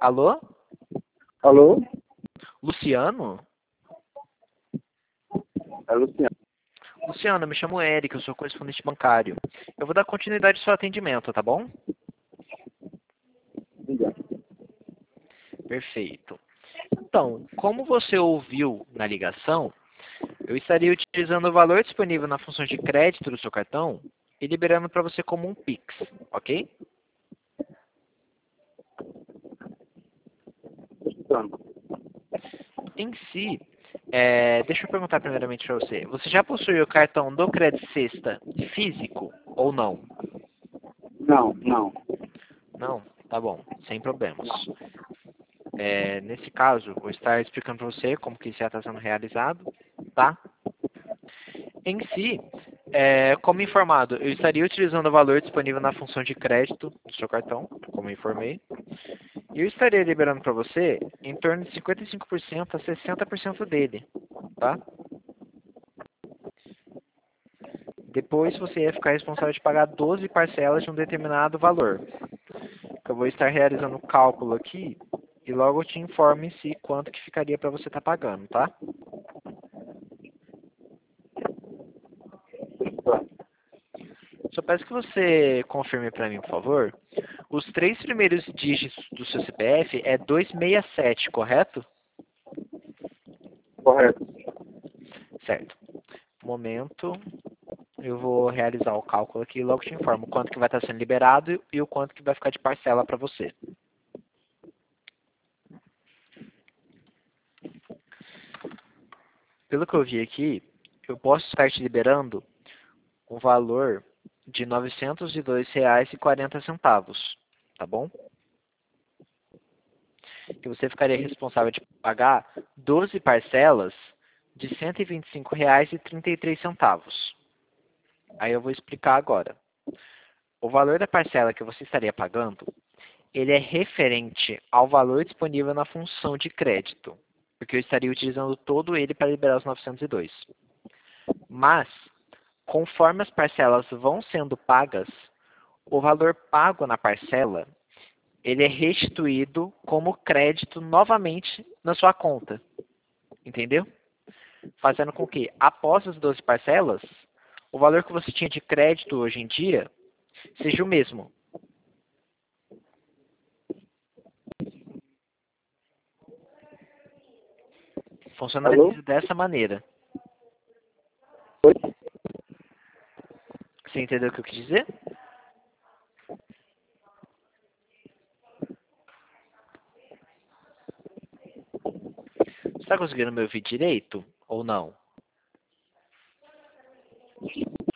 Alô? Alô? Luciano? É Luciano. Luciano, eu me chamo Eric, eu sou correspondente bancário. Eu vou dar continuidade ao seu atendimento, tá bom? Diga. Perfeito. Então, como você ouviu na ligação, eu estaria utilizando o valor disponível na função de crédito do seu cartão e liberando para você como um Pix, ok? Escutando. Em si, deixa eu perguntar primeiramente para você. Você já possui o cartão do Credit Sexta físico ou não? Não, não. Não? Tá bom, sem problemas. Nesse caso, vou estar explicando para você como que isso já está sendo realizado, tá? Em si, como informado, eu estaria utilizando o valor disponível na função de crédito do seu cartão, como eu informei, e eu estaria liberando para você em torno de 55% a 60% dele, tá? Depois você ia ficar responsável de pagar 12 parcelas de um determinado valor. Eu vou estar realizando o cálculo aqui e logo eu te informo em si quanto que ficaria para você estar pagando, tá? Só peço que você confirme para mim, por favor. Os 3 primeiros dígitos do seu CPF é 267, correto? Correto. Certo. Momento, eu vou realizar o cálculo aqui e logo te informo quanto que vai estar sendo liberado e o quanto que vai ficar de parcela para você. Pelo que eu vi aqui, eu posso estar te liberando um valor de R$ 902,40, tá bom? Que você ficaria responsável de pagar 12 parcelas de R$ 125,33. Aí eu vou explicar agora. O valor da parcela que você estaria pagando, ele é referente ao valor disponível na função de crédito, porque eu estaria utilizando todo ele para liberar os 902. Mas, conforme as parcelas vão sendo pagas, o valor pago na parcela, ele é restituído como crédito novamente na sua conta. Entendeu? Fazendo com que, após as 12 parcelas, o valor que você tinha de crédito hoje em dia seja o mesmo. Alô? Funcionaria dessa maneira. Oi? Você entendeu o que eu quis dizer? Você está conseguindo me ouvir direito ou não?